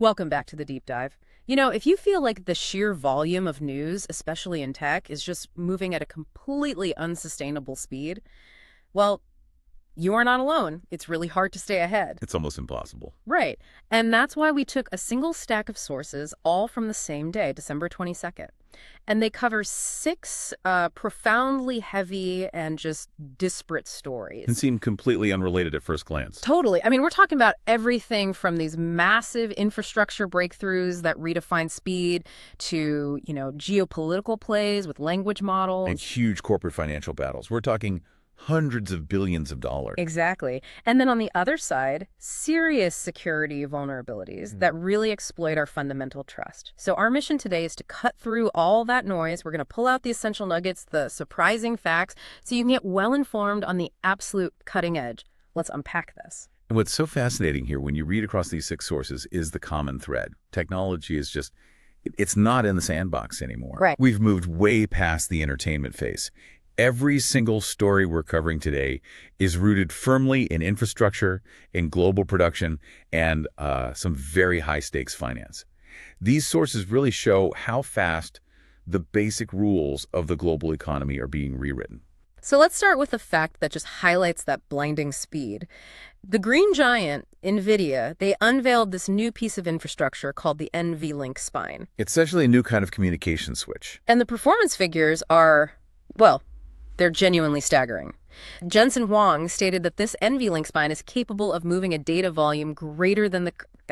Welcome back to the deep dive. If you feel like the sheer volume of news, especially in tech, is just moving at a completely unsustainable speed, well, you are not alone. It's really hard to stay ahead. It's almost impossible. Right. And that's why we took a single stack of sources, all from the same day, December 22nd. And they cover six profoundly heavy and just disparate stories. And seem completely unrelated at first glance. Totally. I mean, we're talking about everything from these massive infrastructure breakthroughs that redefine speed to, geopolitical plays with language models. And huge corporate financial battles. We're talking hundreds of billions of dollars. Exactly. And then on the other side, serious security vulnerabilities that really exploit our fundamental trust. So our mission today is to cut through all that noise. We're going to pull out the essential nuggets, the surprising facts, so you can get well informed on the absolute cutting edge. Let's unpack this. And what's so fascinating here when you read across these six sources is the common thread. Technology is just, it's not in the sandbox anymore. Right. We've moved way past the entertainment phase. Every single story we're covering today is rooted firmly in infrastructure, in global production, and some very high-stakes finance. These sources really show how fast the basic rules of the global economy are being rewritten. So let's start with a fact that just highlights that blinding speed. The green giant, NVIDIA, they unveiled this new piece of infrastructure called the NVLink spine. It's essentially a new kind of communication switch. And the performance figures are, well, they're genuinely staggering. Jensen Huang stated that this NVLink spine is capable of moving a data volume greater than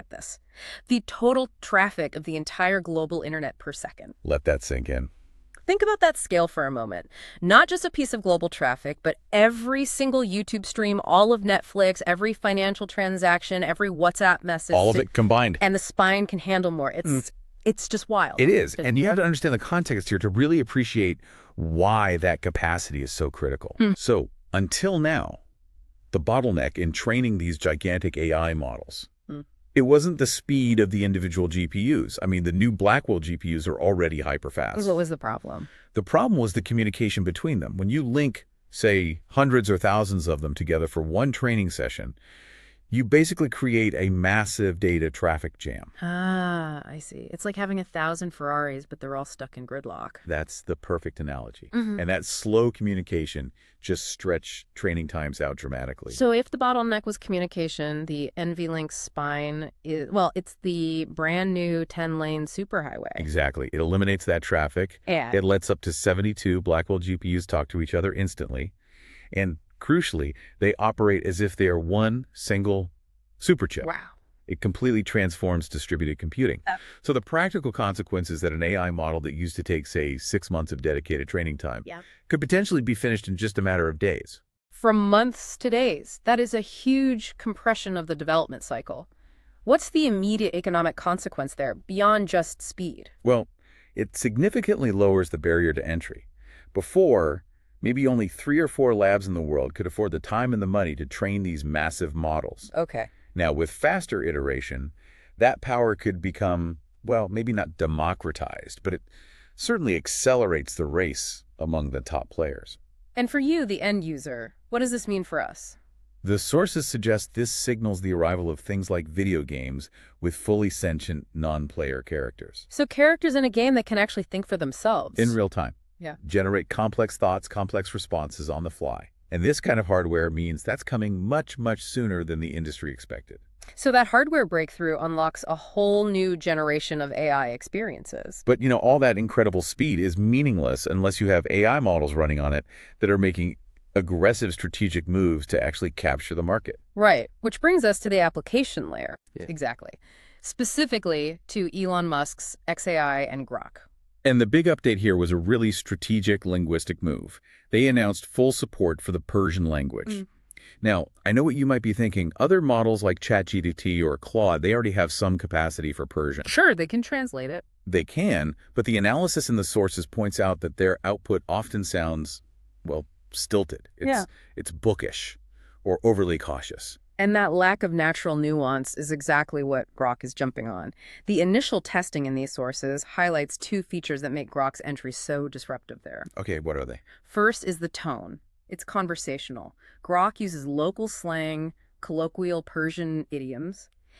the total traffic of the entire global internet per second. Let that sink in. Think about that scale for a moment. Not just a piece of global traffic, but every single YouTube stream, all of Netflix, every financial transaction, every WhatsApp message. All of it combined. And the spine can handle more. It's just wild. It is. And you have to understand the context here to really appreciate why that capacity is so critical. So until now, the bottleneck in training these gigantic AI models, it wasn't the speed of the individual GPUs. I mean, the new Blackwell GPUs are already hyperfast. What was the problem? The problem was the communication between them. When you link, say, hundreds or thousands of them together for one training session, you basically create a massive data traffic jam. Ah, I see. It's like having 1,000 Ferraris, but they're all stuck in gridlock. That's the perfect analogy. And that slow communication just stretched training times out dramatically. So if the bottleneck was communication, the NVLink spine is, well, it's the brand new 10-lane superhighway. Exactly. It eliminates that traffic. Yeah. It lets up to 72 Blackwell GPUs talk to each other instantly. And crucially, they operate as if they are one single superchip. Wow. It completely transforms distributed computing. So the practical consequence is that an AI model that used to take, say, 6 months of dedicated training time could potentially be finished in just a matter of days. From months to days. That is a huge compression of the development cycle. What's the immediate economic consequence there, beyond just speed? Well, it significantly lowers the barrier to entry. Before, maybe only 3 or 4 labs in the world could afford the time and the money to train these massive models. Okay. Now, with faster iteration, that power could become, well, maybe not democratized, but it certainly accelerates the race among the top players. And for you, the end user, what does this mean for us? The sources suggest this signals the arrival of things like video games with fully sentient, non-player characters. So characters in a game that can actually think for themselves. In real time. Yeah. Generate complex thoughts, complex responses on the fly. And this kind of hardware means that's coming much, much sooner than the industry expected. So that hardware breakthrough unlocks a whole new generation of AI experiences. But, all that incredible speed is meaningless unless you have AI models running on it that are making aggressive strategic moves to actually capture the market. Right, which brings us to the application layer. Yeah. Exactly. Specifically to Elon Musk's xAI and Grok. And the big update here was a really strategic linguistic move. They announced full support for the Persian language. Now, I know what you might be thinking. Other models like ChatGPT or Claude, they already have some capacity for Persian. Sure, they can translate it. They can, but the analysis in the sources points out that their output often sounds, well, stilted. It's bookish or overly cautious. And that lack of natural nuance is exactly what Grok is jumping on. The initial testing in these sources highlights 2 features that make Grok's entry so disruptive there. Okay, what are they? First is the tone. It's conversational. Grok uses local slang, colloquial Persian idioms,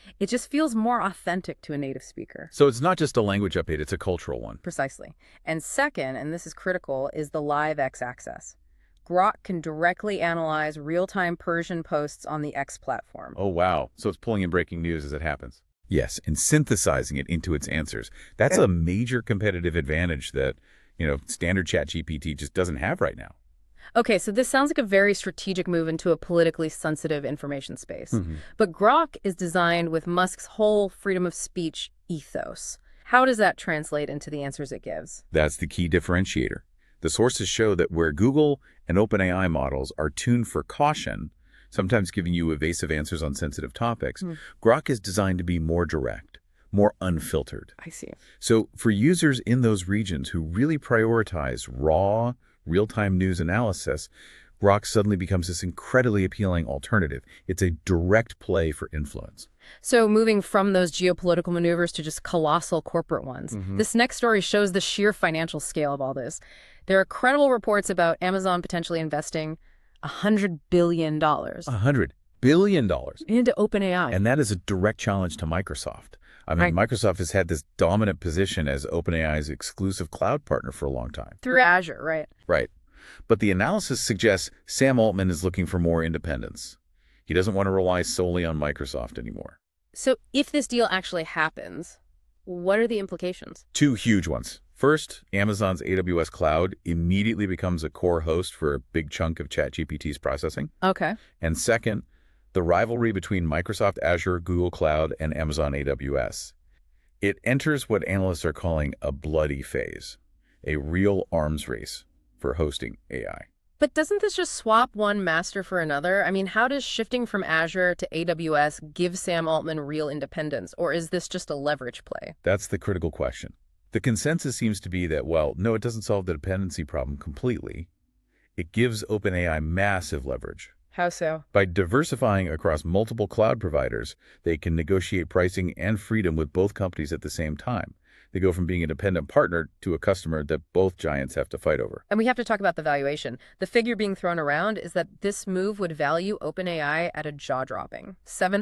It just feels more authentic to a native speaker. So it's not just a language update, it's a cultural one. Precisely. And second, and this is critical, is the live X access. Grok can directly analyze real-time Persian posts on the X platform. Oh, wow. So it's pulling in breaking news as it happens. Yes, and synthesizing it into its answers. That's a major competitive advantage that, standard ChatGPT just doesn't have right now. Okay, so this sounds like a very strategic move into a politically sensitive information space. But Grok is designed with Musk's whole freedom of speech ethos. How does that translate into the answers it gives? That's the key differentiator. The sources show that where Google and OpenAI models are tuned for caution, sometimes giving you evasive answers on sensitive topics, Grok is designed to be more direct, more unfiltered. I see. So for users in those regions who really prioritize raw, real-time news analysis, Grok suddenly becomes this incredibly appealing alternative. It's a direct play for influence. So moving from those geopolitical maneuvers to just colossal corporate ones, this next story shows the sheer financial scale of all this. There are credible reports about Amazon potentially investing $100 billion. $100 billion. Into OpenAI. And that is a direct challenge to Microsoft. I mean, Microsoft has had this dominant position as OpenAI's exclusive cloud partner for a long time. Through Azure, right? Right. But the analysis suggests Sam Altman is looking for more independence. He doesn't want to rely solely on Microsoft anymore. So if this deal actually happens, what are the implications? Two huge ones. First, Amazon's AWS cloud immediately becomes a core host for a big chunk of ChatGPT's processing. Okay. And second, the rivalry between Microsoft Azure, Google Cloud, and Amazon AWS. It enters what analysts are calling a bloody phase, a real arms race for hosting AI. But doesn't this just swap one master for another? I mean, how does shifting from Azure to AWS give Sam Altman real independence, or is this just a leverage play? That's the critical question. The consensus seems to be that, well, no, it doesn't solve the dependency problem completely. It gives OpenAI massive leverage. How so? By diversifying across multiple cloud providers, they can negotiate pricing and freedom with both companies at the same time. They go from being a dependent partner to a customer that both giants have to fight over. And we have to talk about the valuation. The figure being thrown around is that this move would value OpenAI at a jaw-dropping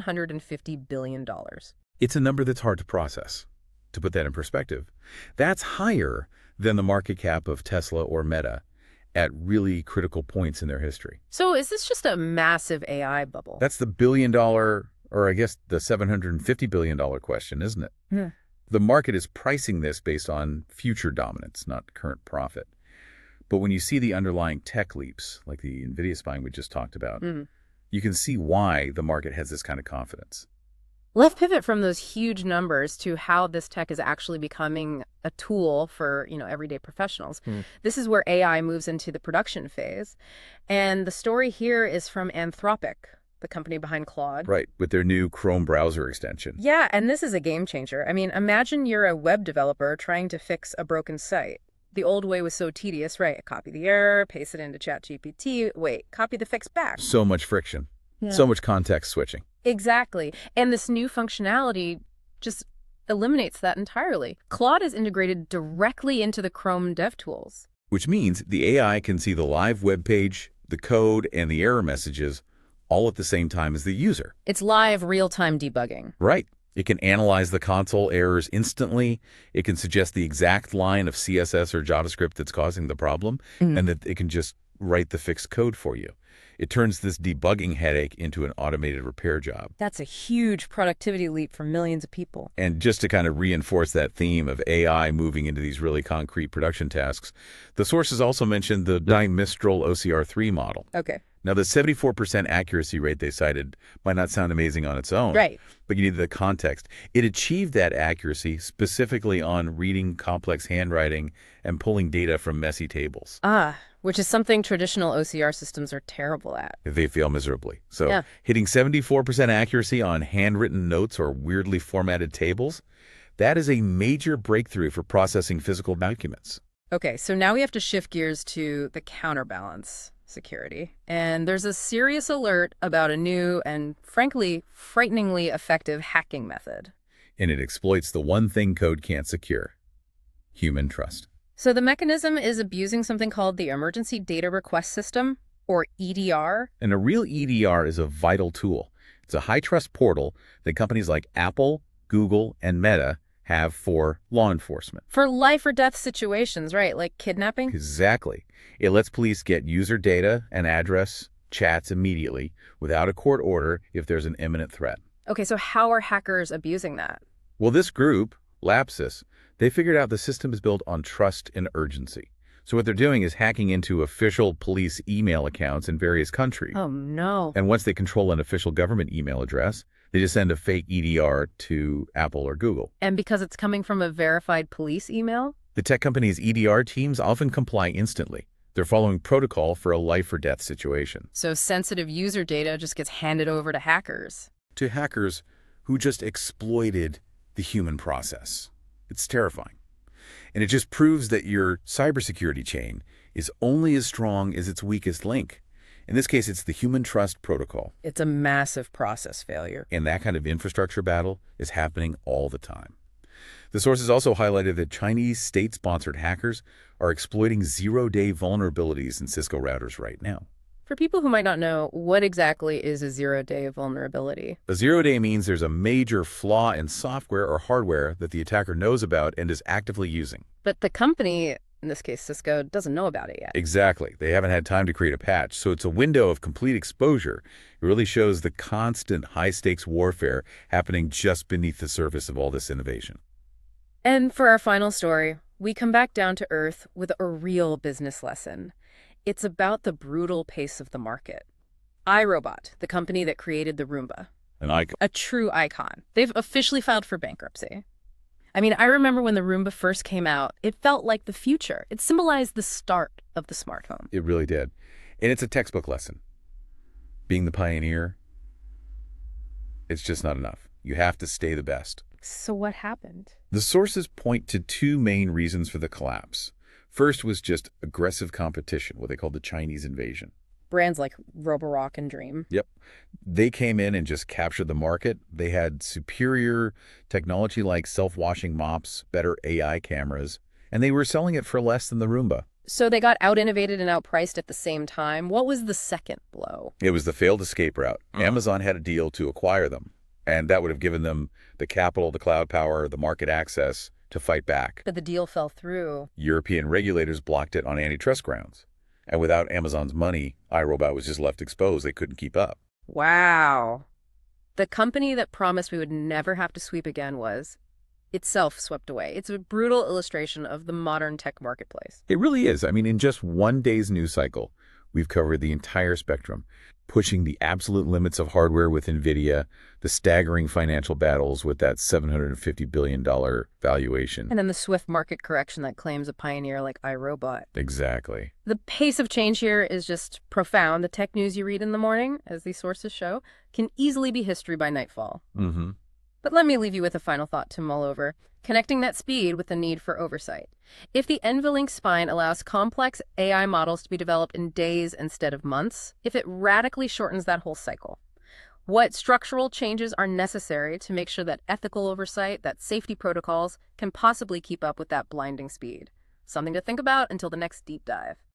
$750 billion. It's a number that's hard to process. To put that in perspective, that's higher than the market cap of Tesla or Meta at really critical points in their history. So is this just a massive AI bubble? That's the billion-dollar, or I guess the $750 billion question, isn't it? Yeah. The market is pricing this based on future dominance, not current profit. But when you see the underlying tech leaps, like the NVIDIA spine we just talked about, you can see why the market has this kind of confidence. Let's pivot from those huge numbers to how this tech is actually becoming a tool for, everyday professionals. This is where AI moves into the production phase. And the story here is from Anthropic, the company behind Claude. Right, with their new Chrome browser extension. Yeah, and this is a game changer. I mean, imagine you're a web developer trying to fix a broken site. The old way was so tedious, right? Copy the error, paste it into ChatGPT, wait, copy the fix back. So much friction. Yeah. So much context switching. Exactly. And this new functionality just eliminates that entirely. Claude is integrated directly into the Chrome DevTools. Which means the AI can see the live web page, the code, and the error messages all at the same time as the user. It's live real-time debugging. Right. It can analyze the console errors instantly. It can suggest the exact line of CSS or JavaScript that's causing the problem, and that it can just write the fixed code for you. It turns this debugging headache into an automated repair job. That's a huge productivity leap for millions of people. And just to kind of reinforce that theme of AI moving into these really concrete production tasks, the sources also mentioned the Mistral OCR3 model. Okay. Now, the 74% accuracy rate they cited might not sound amazing on its own. Right. But you need the context. It achieved that accuracy specifically on reading complex handwriting and pulling data from messy tables. Which is something traditional OCR systems are terrible at. They fail miserably. So hitting 74% accuracy on handwritten notes or weirdly formatted tables, that is a major breakthrough for processing physical documents. Okay, so now we have to shift gears to the counterbalance security. And there's a serious alert about a new and, frankly, frighteningly effective hacking method. And it exploits the one thing code can't secure: human trust. So the mechanism is abusing something called the Emergency Data Request System, or EDR. And a real EDR is a vital tool. It's a high-trust portal that companies like Apple, Google, and Meta have for law enforcement. For life or death situations, right? Like kidnapping? Exactly. It lets police get user data and address chats immediately without a court order if there's an imminent threat. Okay, so how are hackers abusing that? Well, this group, Lapsus, they figured out the system is built on trust and urgency. So what they're doing is hacking into official police email accounts in various countries. Oh, no. And once they control an official government email address, they just send a fake EDR to Apple or Google. And because it's coming from a verified police email? The tech company's EDR teams often comply instantly. They're following protocol for a life or death situation. So sensitive user data just gets handed over to hackers. To hackers who just exploited the human process. It's terrifying. And it just proves that your cybersecurity chain is only as strong as its weakest link. In this case, it's the human trust protocol. It's a massive process failure. And that kind of infrastructure battle is happening all the time. The sources also highlighted that Chinese state-sponsored hackers are exploiting zero-day vulnerabilities in Cisco routers right now. For people who might not know, what exactly is a zero-day vulnerability? A zero-day means there's a major flaw in software or hardware that the attacker knows about and is actively using. But the company, in this case Cisco, doesn't know about it yet. Exactly. They haven't had time to create a patch, so it's a window of complete exposure. It really shows the constant high-stakes warfare happening just beneath the surface of all this innovation. And for our final story, we come back down to earth with a real business lesson. It's about the brutal pace of the market. iRobot, the company that created the Roomba. An icon. A true icon. They've officially filed for bankruptcy. I mean, I remember when the Roomba first came out, it felt like the future. It symbolized the start of the smart home. It really did. And it's a textbook lesson. Being the pioneer, it's just not enough. You have to stay the best. So what happened? The sources point to two main reasons for the collapse. First was just aggressive competition, what they called the Chinese invasion. Brands like Roborock and Dream. Yep. They came in and just captured the market. They had superior technology like self-washing mops, better AI cameras, and they were selling it for less than the Roomba. So they got out-innovated and outpriced at the same time. What was the second blow? It was the failed escape route. Amazon had a deal to acquire them, and that would have given them the capital, the cloud power, the market access to fight back. But the deal fell through. European regulators blocked it on antitrust grounds. And without Amazon's money, iRobot was just left exposed. They couldn't keep up. Wow. The company that promised we would never have to sweep again was itself swept away. It's a brutal illustration of the modern tech marketplace. It really is. I mean, in just one day's news cycle, we've covered the entire spectrum, pushing the absolute limits of hardware with NVIDIA, the staggering financial battles with that $750 billion valuation. And then the swift market correction that claims a pioneer like iRobot. Exactly. The pace of change here is just profound. The tech news you read in the morning, as these sources show, can easily be history by nightfall. Mm-hmm. But let me leave you with a final thought to mull over, connecting that speed with the need for oversight. If the NVLink spine allows complex AI models to be developed in days instead of months, if it radically shortens that whole cycle, what structural changes are necessary to make sure that ethical oversight, that safety protocols, can possibly keep up with that blinding speed? Something to think about until the next deep dive.